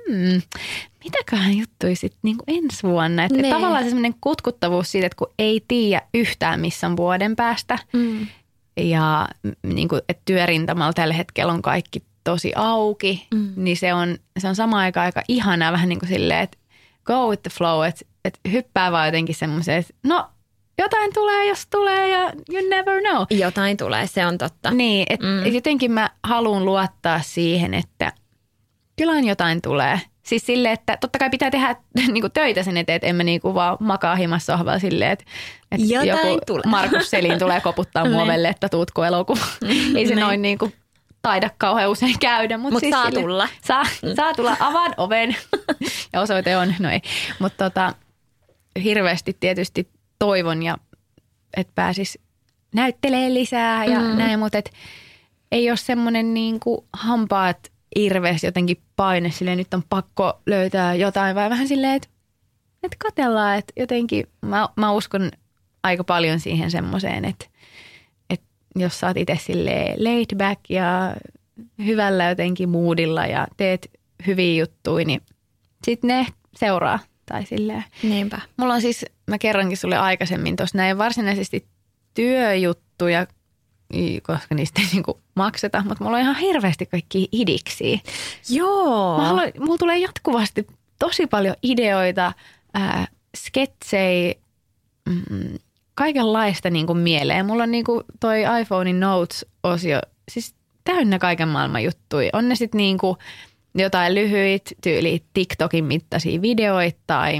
hmm, mitäköhän juttuja sitten niin ensi vuonna. Että et tavallaan se semmoinen kutkuttavuus siitä, että kun ei tiedä yhtään missä on vuoden päästä. Mm. Ja niin kuin, että työrintamalla tällä hetkellä on kaikki tosi auki, mm. niin se on, se on samaan aikaan aika ihanaa vähän niin kuin silleen, että go with the flow, että, että hyppää vaan jotenkin semmoiseen, että no jotain tulee, jos tulee ja you never know. Jotain tulee, se on totta. Niin, että mm. et jotenkin mä haluan luottaa siihen, että kyllä jotain tulee. Siis silleen, että totta kai pitää tehdä niinku töitä sen eteen, että en mä niinku vaan makaa himassa sohvalla silleen, että, että joku tulee. Markus Selin tulee koputtaa muovelle, että tuutko elokuvaan. Ei se noin niinku taida kauhean usein käydä. Mutta Mut siis saa sille, tulla. Saa, saa tulla, avaan oven ja osoite on, no ei. Mutta tota, hirveästi tietysti toivon, ja että pääsis näyttelee lisää ja mm. näin, mutta et ei ole semmoinen niinku hampaat irvees jotenkin paine, silleen nyt on pakko löytää jotain, vai vähän silleen, että, että katsellaan, että jotenkin mä, mä uskon aika paljon siihen semmoiseen, että, että jos sä oot itse silleen laid back ja hyvällä jotenkin moodilla ja teet hyviä juttuja, niin sit ne seuraa tai silleen. Niinpä. Mulla on siis, mä kerrankin sulle aikaisemmin tuossa näin varsinaisesti työjuttuja, koska niistä ei niinku makseta, mutta mulla on ihan hirveästi kaikkia idiksiä. Joo. Mä haluan, mulla tulee jatkuvasti tosi paljon ideoita, ää, sketsejä, mm, kaikenlaista niinku mieleen. Mulla on niinku toi iPhonein Notes-osio siis täynnä kaiken maailman juttuja. On ne sitten niinku jotain lyhyitä, tyyli TikTokin mittaisia videoita tai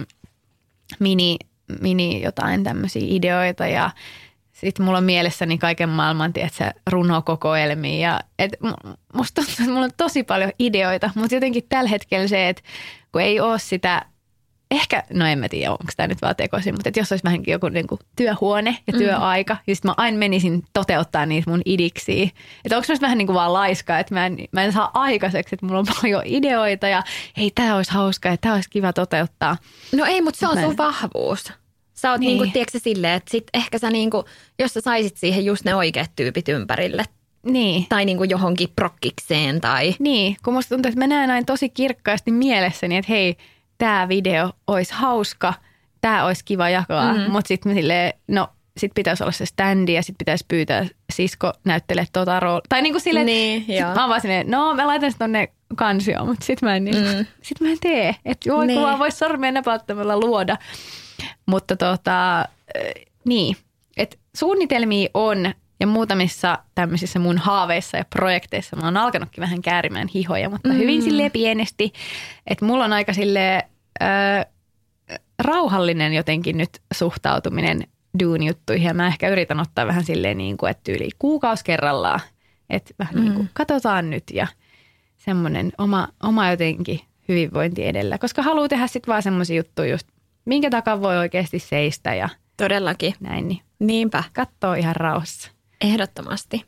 mini, mini jotain tämmöisiä ideoita ja sitten mulla on mielessäni kaiken maailman, tiedätkö, runokokoelmia. Ja et musta tuntuu, että mulla on tosi paljon ideoita, mutta jotenkin tällä hetkellä se, että kun ei ole sitä, ehkä, no en mä tiedä, onko tämä nyt vaan tekoisin, mutta jos olisi vähänkin joku niin kuin työhuone ja työaika, mm. ja sitten mä aina menisin toteuttaa niitä mun idiksiä. Että onko se vähän niin kuin vaan laiskaa, että mä en, mä en saa aikaiseksi, että mulla on paljon ideoita ja hei, tämä olisi hauskaa ja tämä olisi kiva toteuttaa. No ei, mutta se on mä... sun vahvuus. Sä oot niin. niinku, tiedätkö silleen, että sit ehkä sä niinku, jos sä saisit siihen just ne oikeat tyypit ympärille. Niin. Tai niinku johonkin prokkikseen tai. Niin, kun musta tuntuu, että mä näen aina tosi kirkkaasti mielessäni, että hei, tää video olisi hauska, tää olisi kiva jakaa. Mm-hmm. Mutta sitten mä silleen, no sit pitäisi olla se standi ja sit pitäisi pyytää sisko näyttelee tota roolia. Tai niinku silleen, niin, sit mä vaan silleen, no mä laitan sit tonne kansioon, mutta sit mä en, niin, mm. sit mä en tee. Että joo, niin. Vaan vois sormien napauttamalla luoda. Mutta tota, niin, että suunnitelmia on ja muutamissa tämmöisissä mun haaveissa ja projekteissa mä oon alkanutkin vähän käärimään hihoja, mutta mm. hyvin silleen pienesti. Että mulla on aika silleen äh, rauhallinen jotenkin nyt suhtautuminen duunijuttuihin ja mä ehkä yritän ottaa vähän silleen niin kuin, että yli kuukausi kerrallaan. Että vähän mm. niin kuin katsotaan nyt ja semmoinen oma, oma jotenkin hyvinvointi edellä, koska haluaa tehdä sitten vaan semmoisia juttuja just minkä takaa voi oikeasti seistä ja todellakin. Näin, niin niinpä. Katsoo ihan rauhassa. Ehdottomasti.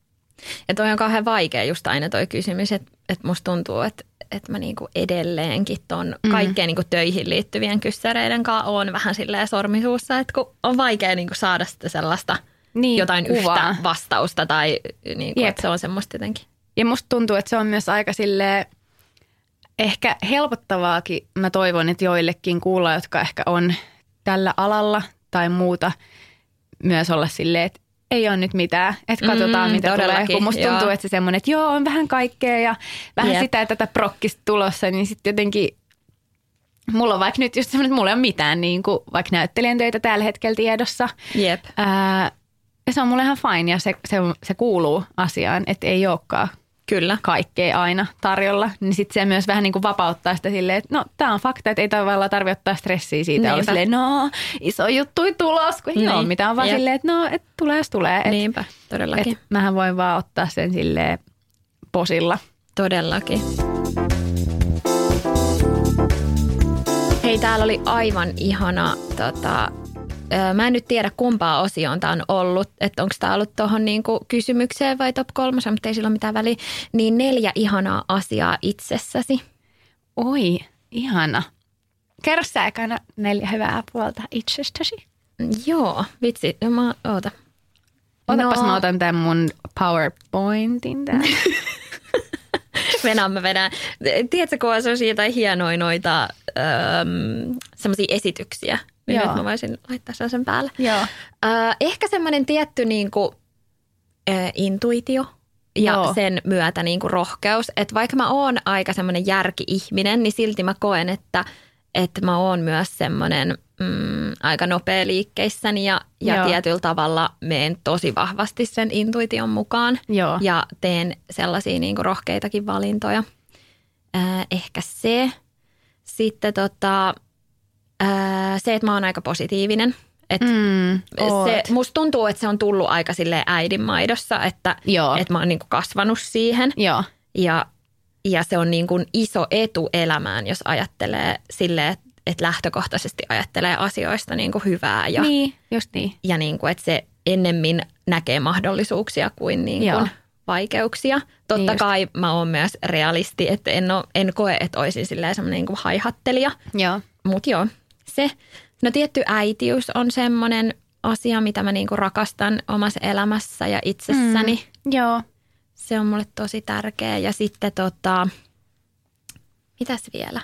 Ja toi on kauhean vaikea just aina toi kysymys, että, että musta tuntuu, että, että mä niinku edelleenkin ton mm. kaikkeen niinku töihin liittyvien kyssäreiden kanssa on vähän silleen sormisuussa, että kun on vaikea niinku saada sitä sellaista niin, jotain kuvaa. Yhtä vastausta tai niinku, että se on semmoista jotenkin. Ja musta tuntuu, että se on myös aika silleen ehkä helpottavaakin, mä toivon, että joillekin kuulla, jotka ehkä on tällä alalla tai muuta, myös olla silleen, että ei ole nyt mitään, että katsotaan mm, mitä tulee. Kun musta tuntuu, joo. Että se semmoinen, että joo, on vähän kaikkea ja vähän Jep. sitä ja tätä prokkista tulossa, niin sitten jotenkin mulla on vaikka nyt just semmoinen, että mulla ei ole mitään niin kuin vaikka näyttelijän töitä tällä hetkellä tiedossa. Jep. Ää, ja se on mulle ihan fine ja se, se, se kuuluu asiaan, että ei olekaan. Kyllä. Kaikkea aina tarjolla, niin sitten se myös vähän niin kuin vapauttaa sitä silleen, että no tämä on fakta, että ei tavallaan tarvitse ottaa stressiä siitä. Niinpä. Olla silleen, no iso juttu tulos, kun ei niin. ole mitään, vaan Jep. silleen, että no, että tulee jos tulee. Et, Niinpä, todellakin. Et mähän voin vaan ottaa sen silleen posilla. Todellakin. Hei, täällä oli aivan ihana tota, mä en nyt tiedä kumpaa osioon tämä on ollut, että onko tämä ollut tuohon niinku kysymykseen vai top kolmosen, mutta ei sillä ole mitään väliä. Niin neljä ihanaa asiaa itsessäsi. Oi, ihana. Kerro sä ekana neljä hyvää puolta itsestäsi. Joo, vitsi. Mä, oota. Otapas no. Mä otan tämän mun PowerPointin tämän. Venän mä vedän. Tiedätkö, kun on sellaisia jotain hienoja noita semmoisia esityksiä. Joo. Nyt mä voisin laittaa sen päälle. Joo. Äh, ehkä semmoinen tietty niin kuin, äh, intuitio ja Joo. sen myötä niin kuin rohkeus. Että vaikka mä oon aika semmoinen järki-ihminen, niin silti mä koen, että, että mä oon myös semmoinen mm, aika nopea liikkeissäni ja, ja tietyllä tavalla meen tosi vahvasti sen intuition mukaan. Joo. Ja teen sellaisia niin kuin rohkeitakin valintoja. Äh, ehkä se. Sitten tota... Se, että mä oon aika positiivinen. Että mm, se, musta tuntuu, että se on tullut aika silleen äidinmaidossa, että, että mä oon niinku kasvanut siihen. Joo. Ja, ja se on niinku iso etu elämään, jos ajattelee silleen, että lähtökohtaisesti ajattelee asioista niinku hyvää. Ja, niin, just niin. Ja niinku, että se ennemmin näkee mahdollisuuksia kuin niinku vaikeuksia. Totta niin kai mä oon myös realisti, että en, ole, en koe, että olisin silleen semmoinen niinku haihattelija. Joo. Mut joo. Se, no tietty äitiys on semmoinen asia, mitä mä niinku rakastan omassa elämässä ja itsessäni. Mm, joo. Se on mulle tosi tärkeä. Ja sitten tota, mitäs vielä?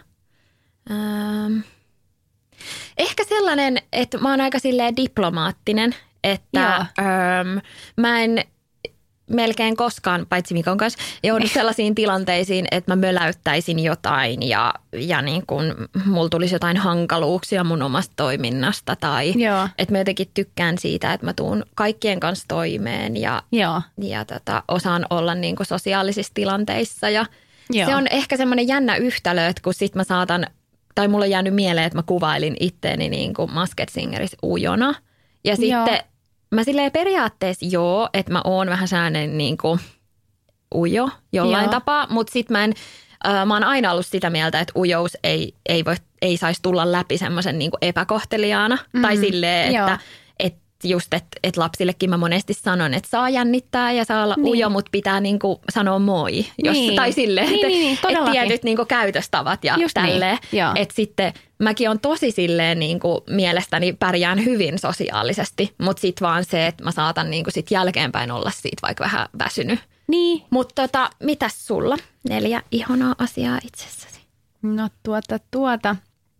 Ähm, ehkä sellainen, että mä oon aika silleen diplomaattinen, että ähm, mä en melkein koskaan, paitsi Mikon kanssa, joudu sellaisiin tilanteisiin, että mä möläyttäisin jotain ja, ja niin kuin mulla tulisi jotain hankaluuksia mun omasta toiminnasta. Tai Joo. että mä jotenkin tykkään siitä, että mä tuun kaikkien kanssa toimeen ja, ja tota, osaan olla niin kuin sosiaalisissa tilanteissa. Ja se on ehkä semmoinen jännä yhtälö, että kun sit mä saatan, tai mulla on jäänyt mieleen, että mä kuvailin itteeni niin kuin Masked Singerissä ujona. Ja Joo. sitten mä silleen periaatteessa joo, että mä oon vähän sellainen niin kuin ujo jollain joo. tapaa, mutta sit mä en, äh, mä oon aina ollut sitä mieltä, että ujous ei, ei, voi, ei saisi tulla läpi semmoisen niin kuin epäkohteliaana. Mm, tai silleen, joo. että et just, että et lapsillekin mä monesti sanon, että saa jännittää ja saa olla niin. ujo, mutta pitää niin kuin sanoa moi. Jos, niin. Tai silleen, niin, että niin, niin, et tietyt niin kuin käytöstavat ja just tälleen. Niin. Että sitten mäkin on tosi silleen niin kuin mielestäni pärjään hyvin sosiaalisesti, mutta sitten vaan se, että mä saatan niin kuin sit jälkeenpäin olla siitä vaikka vähän väsynyt. Niin. Mutta tota, mitäs sulla? Neljä ihanaa asiaa itsessäsi. No tuota, tuota.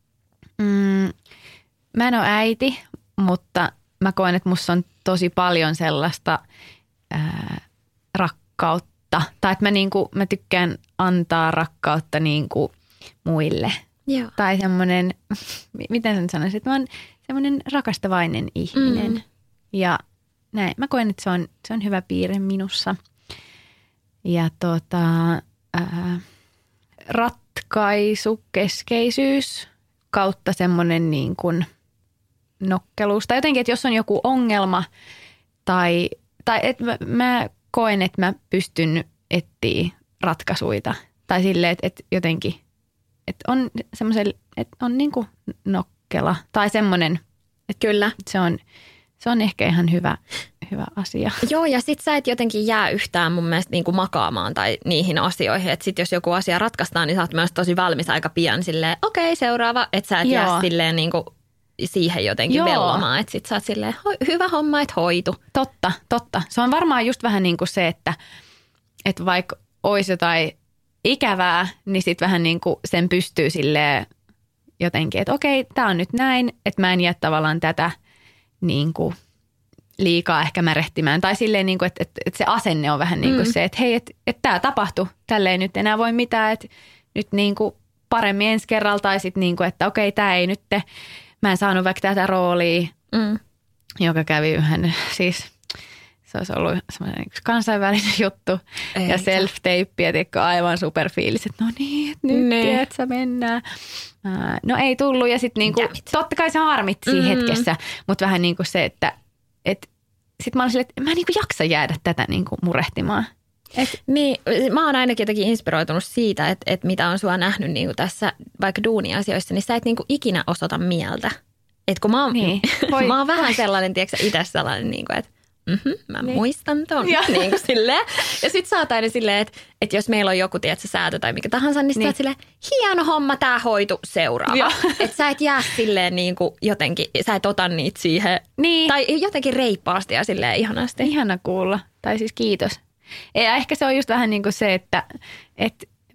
Mm, mä en ole äiti, mutta mä koen, että musta on tosi paljon sellaista ää, rakkautta. Tai että mä, niinku, mä tykkään antaa rakkautta niinku muille. Joo. Tai semmoinen, miten sen sanoisin, että mä oon semmoinen rakastavainen ihminen. Mm. Ja näin, mä koen, että se on, se on hyvä piirre minussa. Ja tota, ää, ratkaisukeskeisyys kautta semmoinen niin kuin nokkeluus. Tai jotenkin, että jos on joku ongelma tai, tai että mä, mä koen, että mä pystyn etsiä ratkaisuita. Tai silleen, että, että jotenkin, että on semmoisen, että on niin kuin nokkela tai semmoinen. Että kyllä, se on, se on ehkä ihan hyvä, hyvä asia. Joo, ja sit sä et jotenkin jää yhtään mun mielestä niin kuin makaamaan tai niihin asioihin. Että sit jos joku asia ratkaistaan, niin sä oot myös tosi valmis aika pian silleen, okei, okay, seuraava. Että sä et Joo. jää silleen niin kuin siihen jotenkin Joo. vellomaan. Että sit sä oot silleen, hyvä homma, että hoitu. Totta, totta. Se on varmaan just vähän niin kuin se, että, että vaikka olisi jotain ikävää, niin sit vähän niin kuin sen pystyy silleen jotenkin, että okei, tää on nyt näin, että mä en jää tavallaan tätä niin kuin liikaa ehkä märehtimään. Tai silleen, niin kuin, että, että, että se asenne on vähän niin kuin mm. se, että hei, että, että tämä tapahtui. Tälleen ei nyt enää voi mitään, että nyt niin kuin paremmin ensi kerralla. Tai sitten niin kuin, että okei, tämä ei nyt, mä en saanut vaikka tätä roolia, mm. joka kävi yhden, siis se olisi ollut semmoinen kansainvälinen juttu. Eikä. Ja self-tape, ja aivan superfiilis, että no niin, että nyt ne. tiedätkö, mennään. No ei tullut ja sitten niinku, totta kai se harmitti siinä mm. hetkessä, mutta vähän niin kuin se, että et, sitten mä olin silleen, että mä en niinku jaksa jäädä tätä niinku murehtimaan. Et, niin, mä oon ainakin jotenkin inspiroitunut siitä, että, että mitä on sua nähnyt niinku tässä vaikka duuniasioissa, niin sä et niinku ikinä osoita mieltä. Että kun mä oon, niin. Voi, mä oon vähän sellainen, tiedätkö itse sellainen, niinku, että mm-hmm, mä niin. muistan ton. Niin kuin silleen. Ja sit sä oot aina silleen, että, että jos meillä on joku, tiedätkö, säätö tai mikä tahansa, niin, niin. sä oot silleen, hieno homma, tää hoitu seuraava. Että sä et jää silleen niin kuin jotenkin, sä et ota niitä siihen. Niin. Tai jotenkin reippaasti ja silleen ihanasti. Ihana kuulla. Tai siis kiitos. Ja ehkä se on just vähän niin kuin se, että, että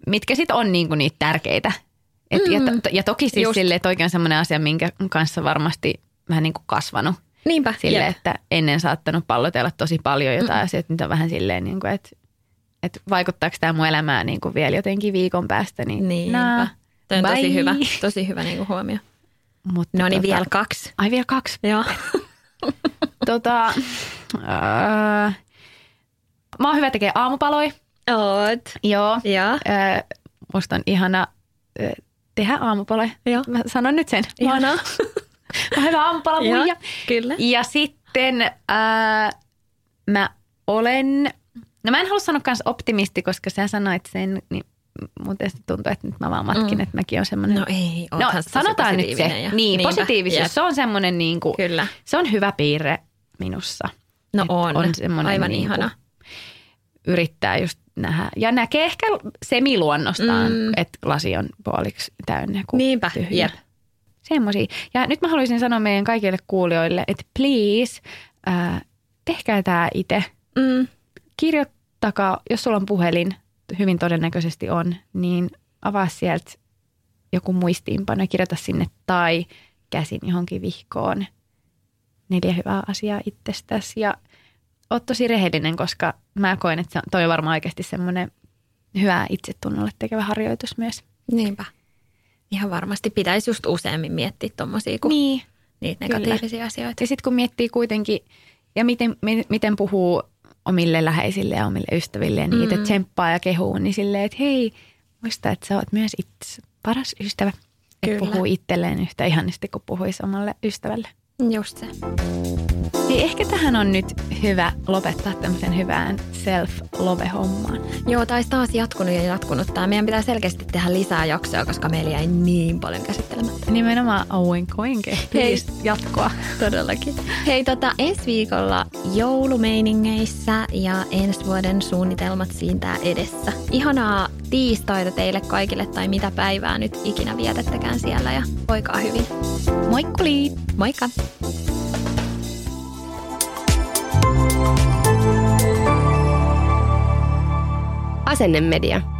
mitkä sitten on niinku niitä tärkeitä. Et, mm. ja, to, ja toki siis silleen, että oikein semmoinen asia, minkä kanssa varmasti vähän niin kuin kasvanut. Niinpä. Silleen, että ennen saattanut pallotella tosi paljon jotain mm. asioita, mitä on vähän silleen, niin kuin, että, että vaikuttaako tämä mun elämään niin kuin vielä jotenkin viikon päästä. Niin Niinpä. Nah, tämä on bye. tosi hyvä, tosi hyvä niin kuin huomio. Mutta no niin tota, vielä kaksi. Ai vielä kaksi? Joo. tota, äh, mä oon hyvä tekee aamupaloja. Oot. Joo. Ja. Äh, musta on ihana äh, tehdä aamupaloja. Joo. Mä sanon nyt sen. Ihanaa. Mä oon hyvä aamupalamuija. Kyllä. Ja sitten äh, mä olen, no mä en halua sanoa kans optimisti, koska sä sanoit sen, niin mun tietysti tuntuu, että nyt mä vaan matkin, mm. että mäkin on semmoinen. No ei, no, sanotaan nyt se. Ja, niin, positiivisuus. Jep. Se on semmoinen niin kuin, kyllä. Se on hyvä piirre minussa. No on, on aivan niin ihana. Yrittää just nähdä. Ja näkee ehkä semiluonnostaan, mm. että lasi on puoliksi täynnä kuin niinpä, tyhjä. Jep. Semmoisia. Ja nyt mä haluaisin sanoa meidän kaikille kuulijoille, että please, äh, tehkää tämä itse. Mm. Kirjoittakaa, jos sulla on puhelin, hyvin todennäköisesti on, niin avaa sieltä joku muistiinpano ja kirjoita sinne tai käsin johonkin vihkoon neljä hyvää asiaa itsestäsi. Ja oot tosi rehellinen, koska mä koen, että toi on varmaan oikeasti semmoinen hyvä itsetunnolle tekevä harjoitus myös. Niinpä. Ihan varmasti pitäisi just useammin miettiä tommosia kuin niin, niitä negatiivisia kyllä. asioita. Ja sitten kun miettii kuitenkin, ja miten, miten puhuu omille läheisille ja omille ystäville ja niitä mm. tsemppaa ja kehuu, niin silleen, että hei, muista, että sä oot myös itse paras ystävä. Että puhuu itselleen yhtä ihanasti, kun puhuisi omalle ystävälle. Just se. Niin ehkä tähän on nyt hyvä lopettaa tämmöisen hyvään self-love-hommaan. Joo, taisi taas jatkunut ja jatkunut. Tämä meidän pitää selkeästi tehdä lisää jaksoja, koska meillä jäi niin paljon käsittelemättä. Nimenomaan oink oink. Hei, jatkoa. Todellakin. Hei, tota, ensi viikolla joulumeiningeissä ja ensi vuoden suunnitelmat siintää edessä. Ihanaa tiistaita teille kaikille tai mitä päivää nyt ikinä vietettekään siellä ja voikaa hyvin. Moikkuli! Moikka! Asenne Media.